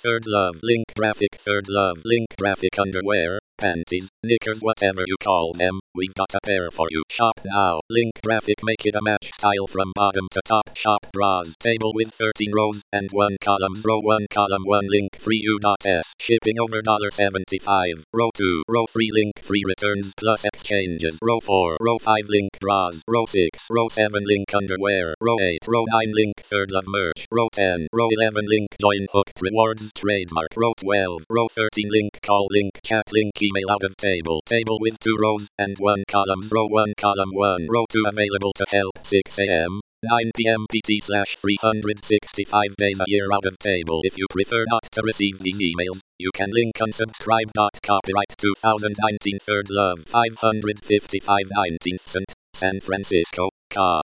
third love link graphic third love link graphic underwear, panties, knickers, whatever you call them, we've got a pair for you. Shop now. Link graphic, make it a match style from bottom to top. Shop bras table with 13 rows and 1 columns. Row 1 column 1 link free U.S. Shipping over $75. Row 2 row 3 link free returns plus exchanges. Row 4 row 5 link bras. Row 6 row 7 link underwear. Row 8 row 9 link third love merch. Row 10 row 11 link join hooked rewards trademark. Row 12 row 13 link call link chat link email out of table with 2 rows and 1 columns. Row 1 column 1 row 2 available to help 6 a.m. 9 p.m. PT/365 days a year out of table. If you prefer not to receive these emails, you can link unsubscribe. Copyright 2019 Third Love 555 19th St. San Francisco, Ca.